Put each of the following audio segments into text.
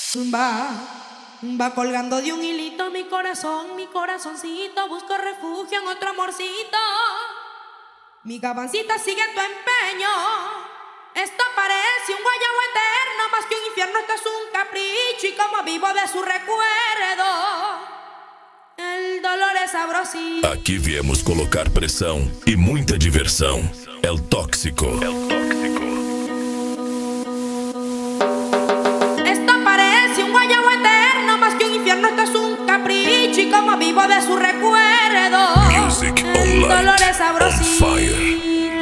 Va colgando de un hilito mi corazón, mi corazoncito. Busco refugio en otro amorcito. Mi gabancita sigue tu empeño. Esto parece un guayabo eterno, más que un infierno, esto es un capricho. Y como vivo de su recuerdo, el dolor es sabrosito. Aqui viemos colocar pressão e muita diversão. El Tóxico. Esto parece un guayabo eterno, más que un infierno, esto es un capricho. Y como vivo de su recuerdo, Music el on dolor light, es sabrosito. on fire.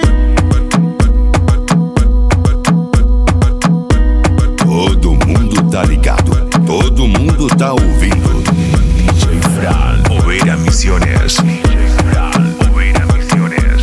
Todo mundo tá ligado, todo mundo tá ouvindo. DJ Fran, Oveira Misiones. DJ Fran, Oveira Misiones.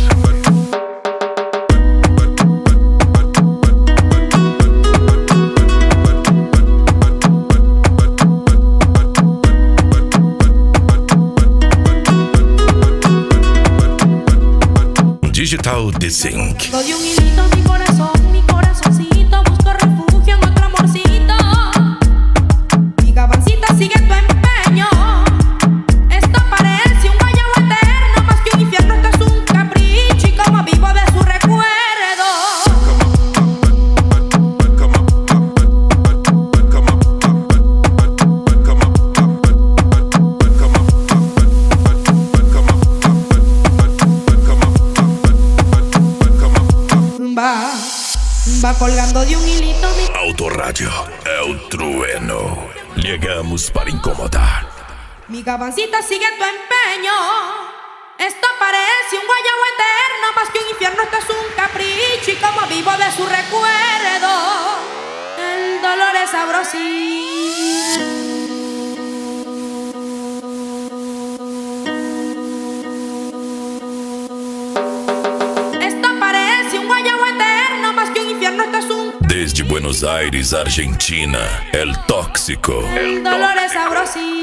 Digital Desync. De un hilito mi corazón, mi corazoncito. Busco refugio en otro amorcito. Mi gabancita sigue tu empeño. Esto parece un guayabo eterno, más que un infierno, esto es un capricho. Y como vivo de su recuerdo, va colgando de un hilito mi Autorádio é o trueno. Chegamos para incomodar. Mi gabancita sigue tu empeño. Esto parece un guayabo eterno, más que un infierno, esto es un capricho. Y como vivo de su recuerdo, el dolor es sabrosito. Esto parece un guayabo eterno, más que un infierno, esto es un... Desde Buenos Aires, Argentina, El Tóxico. El dolor es sabrosito.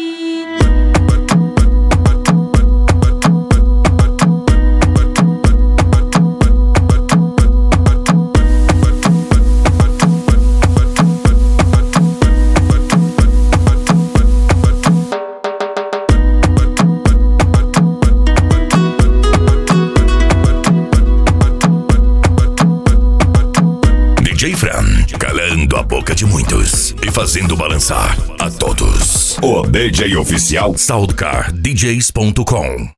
DJ Fran, calando a boca de muitos e fazendo balançar a todos. O DJ oficial SoundCardDJs.com